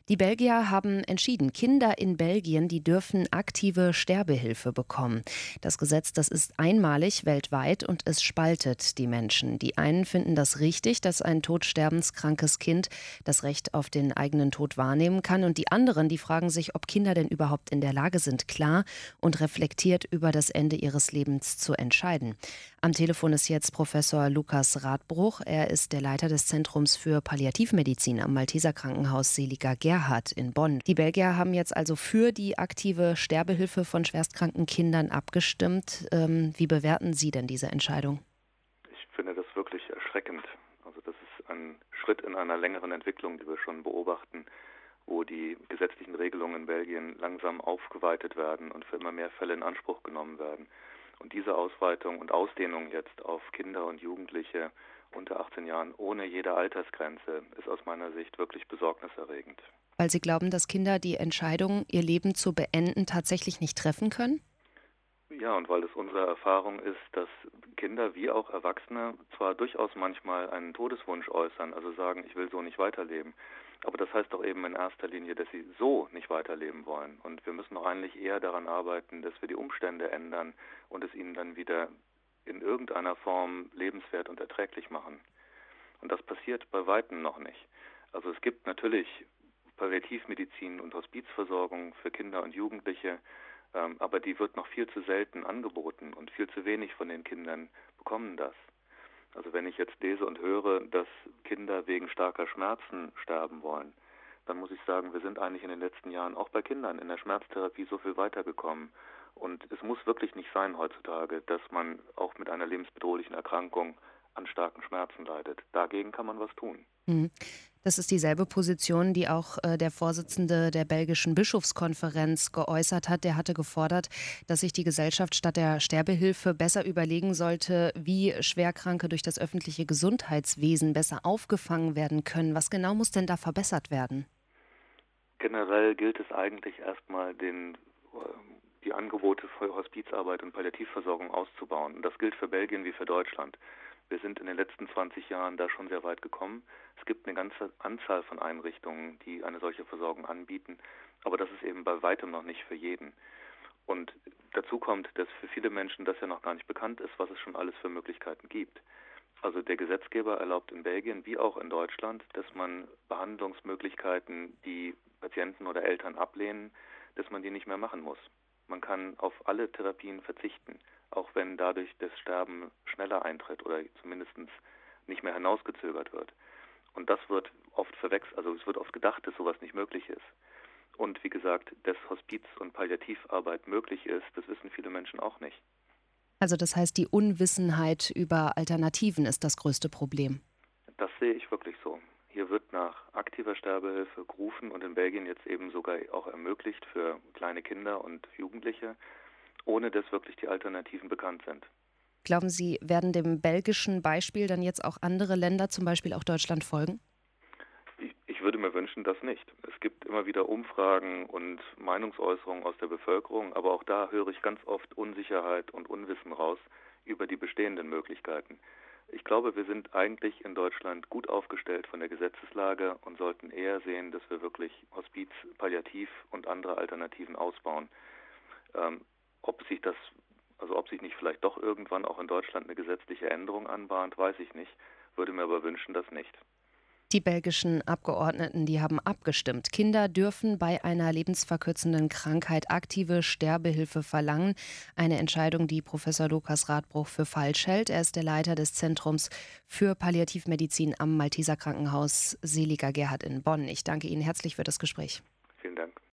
Die Belgier haben entschieden, Kinder in Belgien, die dürfen aktive Sterbehilfe bekommen. Das Gesetz, das ist einmalig weltweit und es spaltet die Menschen. Die einen finden das richtig, dass ein todsterbenskrankes Kind das Recht auf den eigenen Tod wahrnehmen kann. Und die anderen, die fragen sich, ob Kinder denn überhaupt in der Lage sind, klar und reflektiert über das Ende ihres Lebens zu entscheiden. Am Telefon ist jetzt Professor Lukas Radbruch. Er ist der Leiter des Zentrums für Palliativmedizin am Malteser Krankenhaus Seliger Gerhard in Bonn. Die Belgier haben jetzt also für die aktive Sterbehilfe von schwerstkranken Kindern abgestimmt. Wie bewerten Sie denn diese Entscheidung? Ich finde das wirklich erschreckend. Also das ist ein Schritt in einer längeren Entwicklung, die wir schon beobachten, wo die gesetzlichen Regelungen in Belgien langsam aufgeweitet werden und für immer mehr Fälle in Anspruch genommen werden. Und diese Ausweitung und Ausdehnung jetzt auf Kinder und Jugendliche unter 18 Jahren ohne jede Altersgrenze ist aus meiner Sicht wirklich besorgniserregend. Weil Sie glauben, dass Kinder die Entscheidung, ihr Leben zu beenden, tatsächlich nicht treffen können? Ja, und weil es unsere Erfahrung ist, dass Kinder wie auch Erwachsene zwar durchaus manchmal einen Todeswunsch äußern, also sagen, ich will so nicht weiterleben, aber das heißt doch eben in erster Linie, dass sie so nicht weiterleben wollen. Und wir müssen doch eigentlich eher daran arbeiten, dass wir die Umstände ändern und es ihnen dann wieder in irgendeiner Form lebenswert und erträglich machen. Und das passiert bei weitem noch nicht. Also es gibt natürlich Palliativmedizin und Hospizversorgung für Kinder und Jugendliche, aber die wird noch viel zu selten angeboten und viel zu wenig von den Kindern bekommen das. Also wenn ich jetzt lese und höre, dass Kinder wegen starker Schmerzen sterben wollen, dann muss ich sagen, wir sind eigentlich in den letzten Jahren auch bei Kindern in der Schmerztherapie so viel weitergekommen. Und es muss wirklich nicht sein heutzutage, dass man auch mit einer lebensbedrohlichen Erkrankung an starken Schmerzen leidet. Dagegen kann man was tun. Mhm. Das ist dieselbe Position, die auch der Vorsitzende der belgischen Bischofskonferenz geäußert hat. Der hatte gefordert, dass sich die Gesellschaft statt der Sterbehilfe besser überlegen sollte, wie Schwerkranke durch das öffentliche Gesundheitswesen besser aufgefangen werden können. Was genau muss denn da verbessert werden? Generell gilt es eigentlich erstmal, die Angebote für Hospizarbeit und Palliativversorgung auszubauen. Und das gilt für Belgien wie für Deutschland. Wir sind in den letzten 20 Jahren da schon sehr weit gekommen. Es gibt eine ganze Anzahl von Einrichtungen, die eine solche Versorgung anbieten, aber das ist eben bei weitem noch nicht für jeden. Und dazu kommt, dass für viele Menschen das ja noch gar nicht bekannt ist, was es schon alles für Möglichkeiten gibt. Also der Gesetzgeber erlaubt in Belgien wie auch in Deutschland, dass man Behandlungsmöglichkeiten, die Patienten oder Eltern ablehnen, dass man die nicht mehr machen muss. Man kann auf alle Therapien verzichten, auch wenn dadurch das Sterben schneller eintritt oder zumindest nicht mehr hinausgezögert wird. Und das wird oft verwechselt, also es wird oft gedacht, dass sowas nicht möglich ist. Und wie gesagt, dass Hospiz- und Palliativarbeit möglich ist, das wissen viele Menschen auch nicht. Also das heißt, die Unwissenheit über Alternativen ist das größte Problem. Das sehe ich wirklich so. Hier wird nach aktiver Sterbehilfe gerufen und in Belgien jetzt eben sogar auch ermöglicht für kleine Kinder und Jugendliche, ohne dass wirklich die Alternativen bekannt sind. Glauben Sie, werden dem belgischen Beispiel dann jetzt auch andere Länder, zum Beispiel auch Deutschland, folgen? Ich würde mir wünschen, dass nicht. Es gibt immer wieder Umfragen und Meinungsäußerungen aus der Bevölkerung, aber auch da höre ich ganz oft Unsicherheit und Unwissen raus über die bestehenden Möglichkeiten. Ich glaube, wir sind eigentlich in Deutschland gut aufgestellt von der Gesetzeslage und sollten eher sehen, dass wir wirklich Hospiz, Palliativ und andere Alternativen ausbauen. Ähm, ob sich das, also ob sich nicht vielleicht doch irgendwann auch in Deutschland eine gesetzliche Änderung anbahnt, weiß ich nicht, würde mir aber wünschen, dass nicht. Die belgischen Abgeordneten, die haben abgestimmt. Kinder dürfen bei einer lebensverkürzenden Krankheit aktive Sterbehilfe verlangen. Eine Entscheidung, die Professor Lukas Radbruch für falsch hält. Er ist der Leiter des Zentrums für Palliativmedizin am Malteser Krankenhaus Seliger Gerhard in Bonn. Ich danke Ihnen herzlich für das Gespräch. Vielen Dank.